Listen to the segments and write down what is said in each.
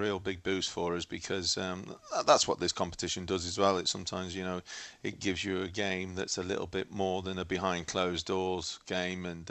real big boost for us because that's what this competition does as well. It sometimes, it gives you a game that's a little bit more than a behind closed doors game, and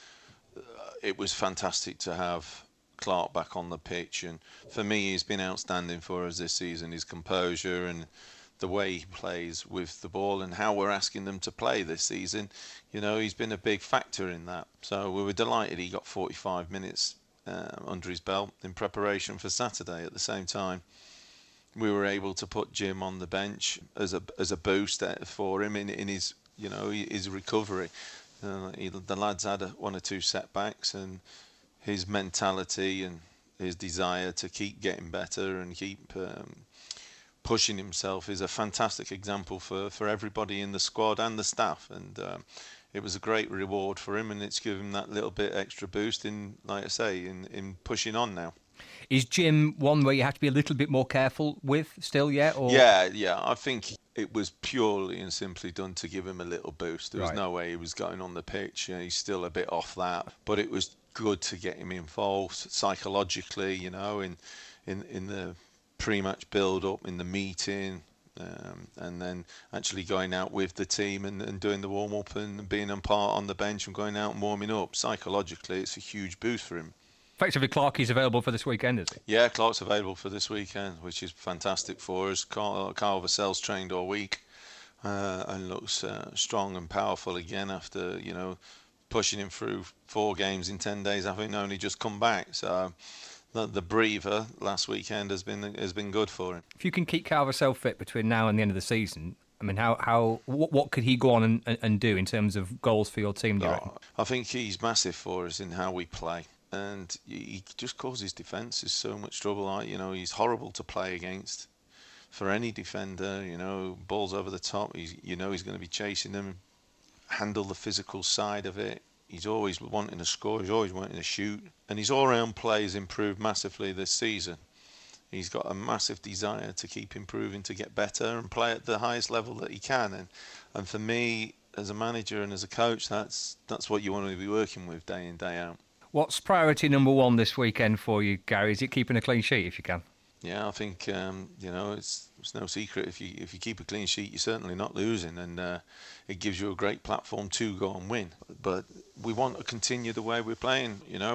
it was fantastic to have Clark back on the pitch. And for me, he's been outstanding for us this season. His composure and the way he plays with the ball and how we're asking them to play this season, he's been a big factor in that. So we were delighted he got 45 minutes under his belt in preparation for Saturday. At the same time, we were able to put Jim on the bench as a boost for him in his his recovery. The lads had one or two setbacks, and his mentality and his desire to keep getting better and keep pushing himself is a fantastic example for everybody in the squad and the staff. And it was a great reward for him, and it's given him that little bit extra boost in, like I say, in pushing on now. Is Jim one where you have to be a little bit more careful with still yet? Or? Yeah. I think it was purely and simply done to give him a little boost. There was no way he was going on the pitch. He's still a bit off that. But it was good to get him involved psychologically, in the pre-match build-up, in the meeting, and then actually going out with the team and doing the warm-up and being a part on the bench and going out and warming up. Psychologically, it's a huge boost for him. Effectively, Clark is available for this weekend, is he? Yeah, Clark's available for this weekend, which is fantastic for us. Carl Vassell's trained all week and looks strong and powerful again after, pushing him through 4 games in 10 days, having only just come back. So the breather last weekend has been good for him. If you can keep Carl Vassell fit between now and the end of the season, I mean, what could he go on and do in terms of goals for your team, do you reckon? I think he's massive for us in how we play. And he just causes defences so much trouble. He's horrible to play against for any defender. Balls over the top. He's going to be chasing them, handle the physical side of it. He's always wanting to score. He's always wanting to shoot. And his all-round play has improved massively this season. He's got a massive desire to keep improving, to get better and play at the highest level that he can. And for me, as a manager and as a coach, that's what you want to be working with day in, day out. What's priority number 1 this weekend for you, Gary? Is it keeping a clean sheet if you can? Yeah, I think it's no secret. If you keep a clean sheet, you're certainly not losing, and it gives you a great platform to go and win. But we want to continue the way we're playing.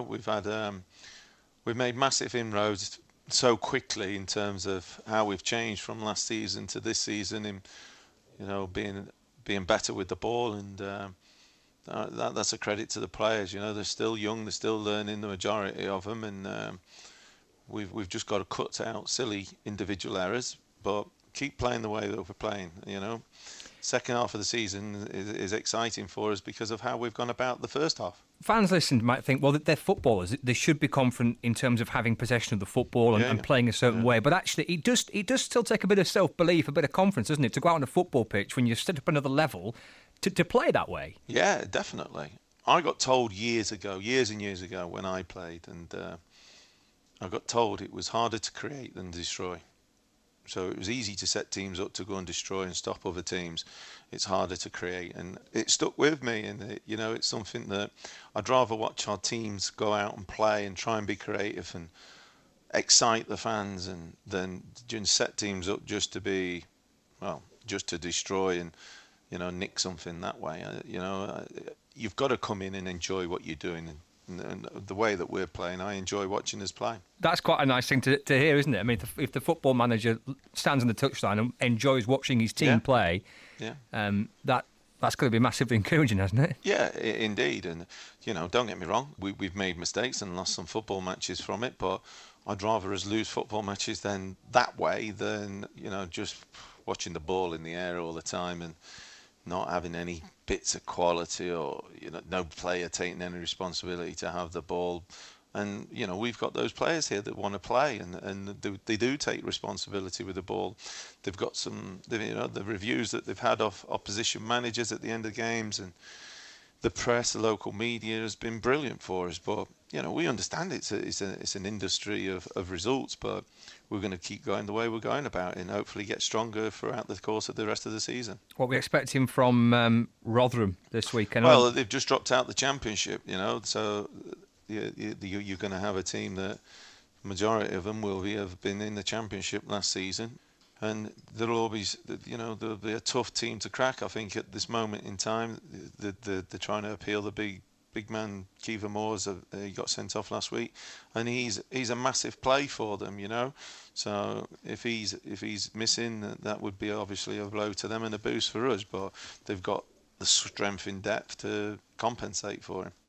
We've made massive inroads so quickly in terms of how we've changed from last season to this season, in being better with the ball, and that's a credit to the players. They're still young, they're still learning, the majority of them, and we've just got to cut out silly individual errors, but keep playing the way that we're playing. Second half of the season is exciting for us because of how we've gone about the first half. Fans listening might think, well, they're footballers. They should be confident in terms of having possession of the football and playing a certain way. But actually, it does still take a bit of self-belief, a bit of confidence, doesn't it, to go out on a football pitch when you step up another level to play that way. Yeah, definitely. I got told years and years ago when I played, and I got told it was harder to create than destroy. So it was easy to set teams up to go and destroy and stop other teams. It's harder to create, and it stuck with me. And it's something that I'd rather watch our teams go out and play and try and be creative and excite the fans, and than set teams up just to destroy and nick something that way. You've got to come in and enjoy what you're doing. And the way that we're playing, I enjoy watching us play. That's quite a nice thing to hear, isn't it? I mean, if the football manager stands on the touchline and enjoys watching his team play, that's going to be massively encouraging, hasn't it? Yeah, indeed. And, don't get me wrong, we've made mistakes and lost some football matches from it, but I'd rather us lose football matches than just watching the ball in the air all the time and not having any bits of quality, or no player taking any responsibility to have the ball. And we've got those players here that want to play, and they do take responsibility with the ball. They've got the reviews that they've had of opposition managers at the end of games, and the press, the local media has been brilliant for us. But we understand it's an industry of results, but we're going to keep going the way we're going about it and hopefully get stronger throughout the course of the rest of the season. What we expecting from Rotherham this weekend? Well, they've just dropped out the Championship, so you're going to have a team that majority of them have been in the Championship last season, and there'll always, there'll be a tough team to crack. I think at this moment in time, they're trying to appeal the big man Kiva Moores. He got sent off last week, and he's a massive play for them, So if he's missing, that would be obviously a blow to them and a boost for us. But they've got the strength in depth to compensate for him.